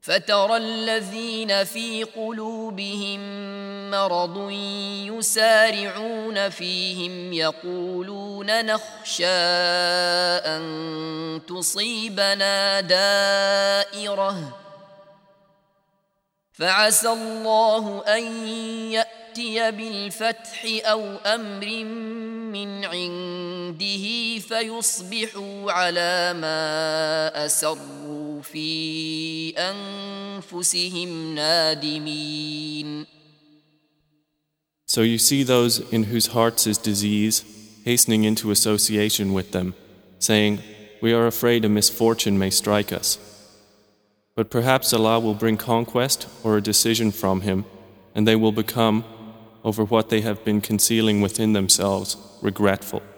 فترى الذين في قلوبهم مرض يسارعون فيهم يقولون نخشى أن تصيبنا دائرة فعسى الله أن يأتي بالفتح أو أمر من عنده فيصبحوا على ما أسروا في أنفسهم نادمين. So you see those in whose hearts is disease hastening into association with them, saying, "We are afraid a misfortune may strike us." But perhaps Allah will bring conquest or a decision from Him, and they will become, over what they have been concealing within themselves, regretful.